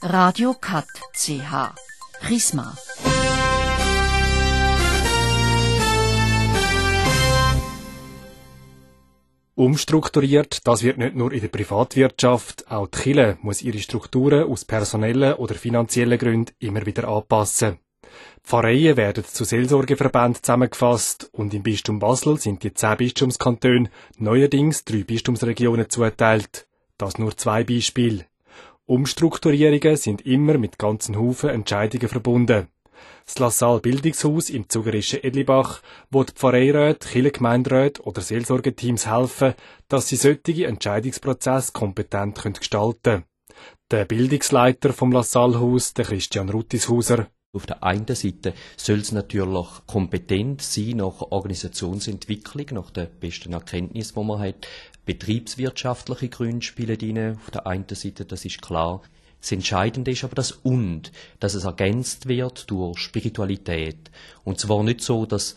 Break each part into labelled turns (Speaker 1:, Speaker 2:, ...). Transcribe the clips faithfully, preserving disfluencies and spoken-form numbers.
Speaker 1: Radio Cut C H Prisma.
Speaker 2: Umstrukturiert, das wird nicht nur in der Privatwirtschaft, auch die Kirche muss ihre Strukturen aus personellen oder finanziellen Gründen immer wieder anpassen. Die Pfarreien werden zu Seelsorgeverbänden zusammengefasst und im Bistum Basel sind die zehn Bistumskantone neuerdings drei Bistumsregionen zugeteilt. Das nur zwei Beispiele. Umstrukturierungen sind immer mit ganzen Haufen Entscheidungen verbunden. Das La Salle Bildungshaus im zugerischen Edlibach, wo die Pfarreiräte, Kirchengemeinderäte oder Seelsorgeteams helfen, dass sie solche Entscheidungsprozesse kompetent gestalten können. Der Bildungsleiter vom La Salle Haus, der Christian Ruttishauser.
Speaker 3: Auf der einen Seite soll es natürlich kompetent sein nach Organisationsentwicklung, nach der besten Erkenntnis, die man hat. Betriebswirtschaftliche Gründe spielen rein. Auf der einen Seite, das ist klar. Das Entscheidende ist aber das Und, dass es ergänzt wird durch Spiritualität. Und zwar nicht so, dass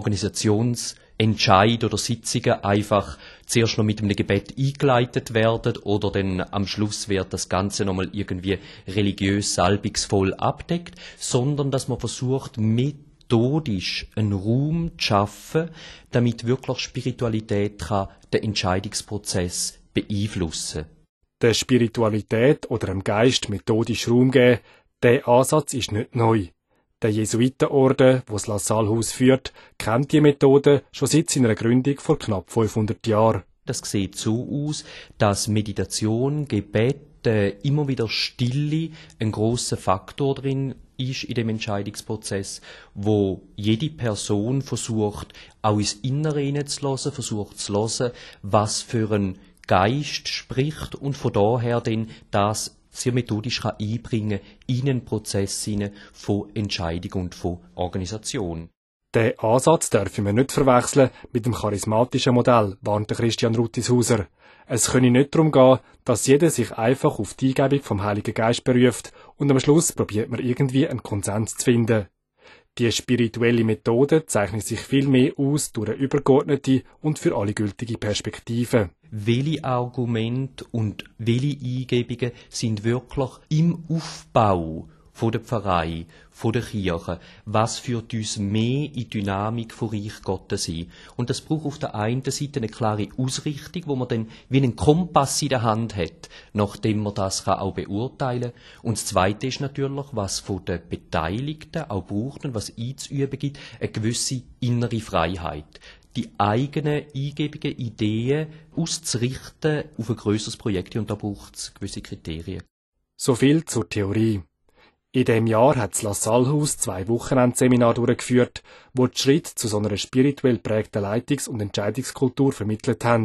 Speaker 3: Organisationsentscheid oder Sitzungen einfach zuerst noch mit einem Gebet eingeleitet werden oder dann am Schluss wird das Ganze nochmal irgendwie religiös salbungsvoll abdeckt, sondern dass man versucht, methodisch einen Raum zu schaffen, damit wirklich Spiritualität kann den Entscheidungsprozess beeinflussen kann.
Speaker 2: Der Spiritualität oder dem Geist methodisch Raum geben, der Ansatz ist nicht neu. Der Jesuitenorden, wo das La Salle Haus führt, kennt die Methode schon seit seiner Gründung vor knapp fünfhundert Jahren.
Speaker 3: Das sieht so aus, dass Meditation, Gebet, äh, immer wieder Stille ein grosser Faktor drin ist in dem Entscheidungsprozess, wo jede Person versucht, auch ins Innere hineinzulassen, versucht zu hören, was für ein Geist spricht und von daher dann das sehr methodisch kann einbringen in einen Prozess von Entscheidung und von Organisation.
Speaker 2: Den Ansatz dürfen wir nicht verwechseln mit dem charismatischen Modell, warnte Christian Ruttishauser. Es könne nicht darum gehen, dass jeder sich einfach auf die Eingebung vom Heiligen Geist beruft und am Schluss probiert man irgendwie einen Konsens zu finden. Die spirituelle Methode zeichnet sich viel mehr aus durch eine übergeordnete und für alle gültige Perspektive.
Speaker 3: Welche Argumente und welche Eingebungen sind wirklich im Aufbau von der Pfarrei, von der Kirche, was führt uns mehr in die Dynamik von Reich Gottes ein. Und das braucht auf der einen Seite eine klare Ausrichtung, wo man dann wie einen Kompass in der Hand hat, nachdem man das auch beurteilen kann. Und das Zweite ist natürlich, was von den Beteiligten auch braucht und was einzuüben gibt, eine gewisse innere Freiheit. Die eigenen eingebigen Ideen auszurichten auf ein grösseres Projekt, und da braucht es gewisse Kriterien.
Speaker 2: So viel zur Theorie. In diesem Jahr hat das La Salle Haus zwei Wochenendseminare durchgeführt, wo die Schritte zu so einer spirituell prägten Leitungs- und Entscheidungskultur vermittelt haben.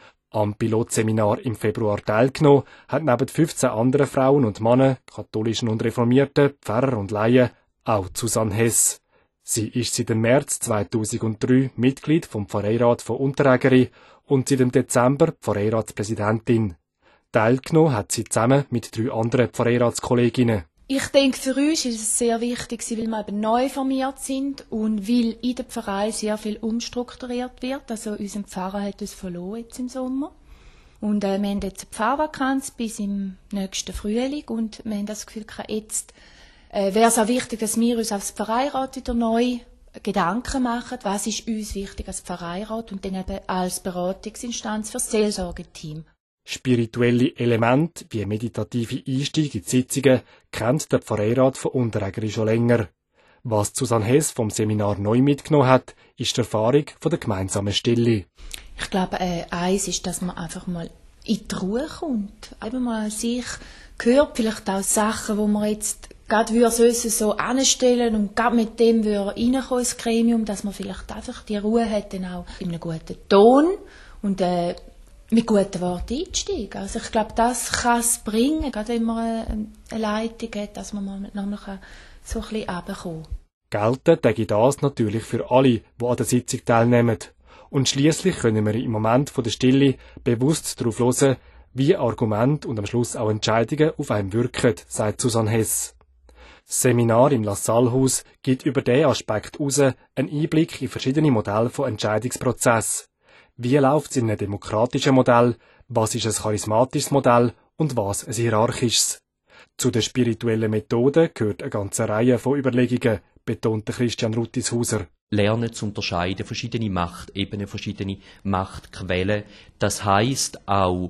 Speaker 2: Am Pilotseminar im Februar teilgenommen hat neben fünfzehn anderen Frauen und Männern, katholischen und reformierten, Pfarrer und Laien, auch Susanne Hess. Sie ist seit dem März zweitausenddrei Mitglied vom Pfarreirat von Unterägeri und seit dem Dezember Pfarreiratspräsidentin. Teilgenommen hat sie zusammen mit drei anderen Pfarreiratskolleginnen.
Speaker 4: Ich denke, für uns ist es sehr wichtig, weil wir eben neu formiert sind und weil in der Pfarrei sehr viel umstrukturiert wird. Also unser Pfarrer hat uns verloren jetzt im Sommer. Und äh, wir haben jetzt eine Pfarrvakanz bis im nächsten Frühling und wir haben das Gefühl, jetzt äh, wäre es auch wichtig, dass wir uns als Pfarreirat wieder neu Gedanken machen, was ist uns wichtig als Pfarreirat und dann eben als Beratungsinstanz für das Seelsorgeteam.
Speaker 2: Spirituelle Elemente wie meditative Einstieg in die Sitzungen kennt der Pfarreirat von Unterägeri schon länger. Was Susanne Hess vom Seminar neu mitgenommen hat, ist die Erfahrung von der gemeinsamen Stille.
Speaker 4: Ich glaube, äh, eins ist, dass man einfach mal in die Ruhe kommt. Eben mal sich hört, vielleicht auch Sachen, wo man jetzt gerade würde so anstellen und gerade mit dem würde reinkommen ins Gremium, dass man vielleicht einfach die Ruhe hat, dann auch in einem guten Ton und äh, mit guten Worten einsteigen. Also ich glaube, das kann es bringen, gerade wenn man eine Leitung hat, dass man mal nochmal so ein bisschen runterkommen kann.
Speaker 2: Gelten denke das natürlich für alle, die an der Sitzung teilnehmen. Und schliesslich können wir im Moment von der Stille bewusst darauf hören, wie Argumente und am Schluss auch Entscheidungen auf einen wirken, sagt Susanne Hess. Das Seminar im La Salle Haus gibt über diesen Aspekt heraus einen Einblick in verschiedene Modelle von Entscheidungsprozessen. Wie läuft es in einem demokratischen Modell, was ist ein charismatisches Modell und was ein hierarchisches? Zu den spirituellen Methoden gehört eine ganze Reihe von Überlegungen, betonte Christian Ruttishauser.
Speaker 3: Lernen zu unterscheiden, verschiedene Machtebenen, verschiedene Machtquellen. Das heisst auch,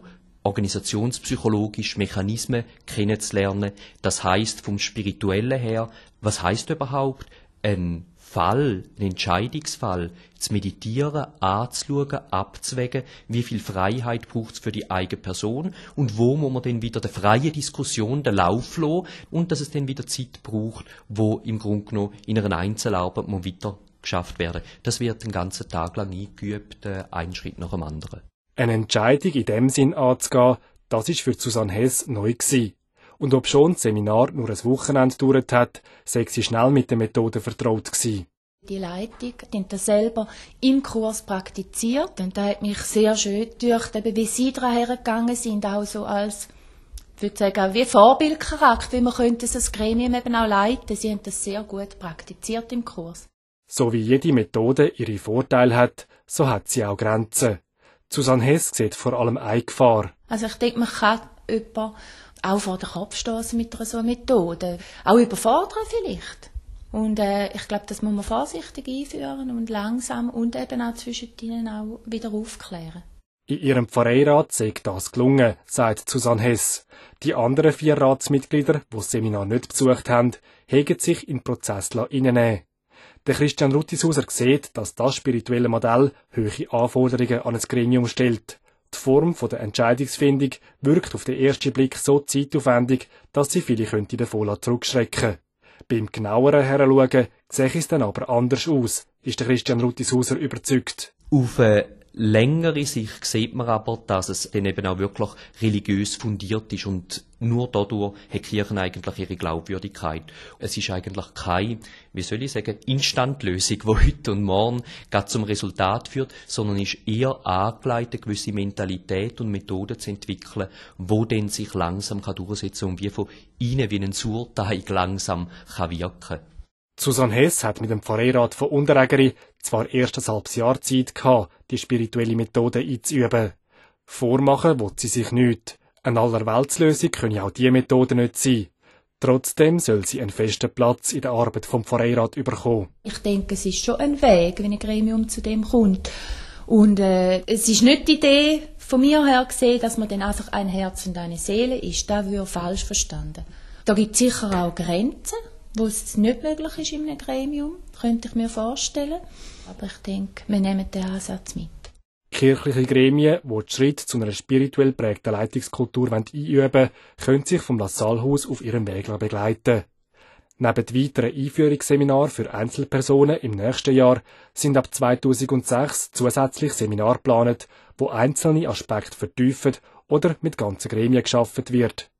Speaker 3: organisationspsychologisch Mechanismen kennenzulernen. Das heisst vom Spirituellen her, was heisst überhaupt, ein Fall, ein Entscheidungsfall, zu meditieren, anzuschauen, abzuwägen, wie viel Freiheit braucht es für die eigene Person und wo muss man dann wieder der freien Diskussion den Lauf lassen und dass es dann wieder Zeit braucht, wo im Grunde genommen in einer Einzelarbeit muss weiter geschafft werden. Das wird den ganzen Tag lang eingeübt, ein Schritt nach dem anderen.
Speaker 2: Eine Entscheidung in dem Sinn anzugehen, das ist für Susanne Hess neu gewesen. Und obschon das Seminar nur ein Wochenende gedauert hat, sei sie schnell mit der Methode vertraut gewesen.
Speaker 4: Die Leitung hat das selber im Kurs praktiziert und da hat mich sehr schön gedacht, eben wie sie daran hergegangen sind, auch so als, ich würde sagen, wie Vorbildcharakter, wie man könnte so ein Gremium eben auch leiten. Sie haben das sehr gut praktiziert im Kurs.
Speaker 2: So wie jede Methode ihre Vorteile hat, so hat sie auch Grenzen. Susanne Hess sieht vor allem eine Gefahr.
Speaker 4: Also ich denke, man kann jemanden auch vor den Kopf stoßen mit einer so einer Methode. Auch überfordern vielleicht. Und äh, ich glaube, das muss man vorsichtig einführen und langsam und eben auch zwischen ihnen auch wieder aufklären.
Speaker 2: In ihrem Pfarreirat sei das gelungen, sagt Susanne Hess. Die anderen vier Ratsmitglieder, die das Seminar nicht besucht haben, hegen sich in den Prozess hineinnehmen. Der Christian Ruttishauser sieht, dass das spirituelle Modell hohe Anforderungen an ein Gremium stellt. Die Form der Entscheidungsfindung wirkt auf den ersten Blick so zeitaufwendig, dass sie viele könnte davon zurückschrecken. Beim genaueren Heranschauen sehe es dann aber anders aus, ist der Christian Ruttishauser überzeugt.
Speaker 3: Auf eine längere Sicht sieht man aber, dass es dann eben auch wirklich religiös fundiert ist und nur dadurch hat die Kirche eigentlich ihre Glaubwürdigkeit. Es ist eigentlich keine, wie soll ich sagen, Instantlösung, die heute und morgen gerade zum Resultat führt, sondern ist eher angelegt, eine gewisse Mentalität und Methoden zu entwickeln, wo dann sich langsam kann durchsetzen und wie von innen wie ein Sauerteig langsam kann wirken.
Speaker 2: Susanne Hess hat mit dem Pfarreirat von Unterägeri zwar erst ein halbes Jahr Zeit gehabt, die spirituelle Methode einzuüben. Vormachen will sie sich nicht. Eine Allerweltslösung könne auch diese Methode nicht sein. Trotzdem soll sie einen festen Platz in der Arbeit vom Pfarreirat bekommen.
Speaker 4: Ich denke, es ist schon ein Weg, wenn ein Gremium zu dem kommt. Und äh, es ist nicht die Idee von mir her gesehen, dass man dann einfach ein Herz und eine Seele ist. Das würde falsch verstanden. Da gibt es sicher auch Grenzen, wo es nicht möglich ist in einem Gremium, könnte ich mir vorstellen. Aber ich denke, wir nehmen den Ansatz mit.
Speaker 2: Kirchliche Gremien, die den Schritt zu einer spirituell prägten Leitungskultur einüben wollen, können sich vom Lassalhaus auf ihrem Weg begleiten. Neben weiteren Einführungsseminaren für Einzelpersonen im nächsten Jahr sind ab zweitausendsechs zusätzlich Seminare geplant, wo einzelne Aspekte vertiefen oder mit ganzen Gremien geschaffen wird.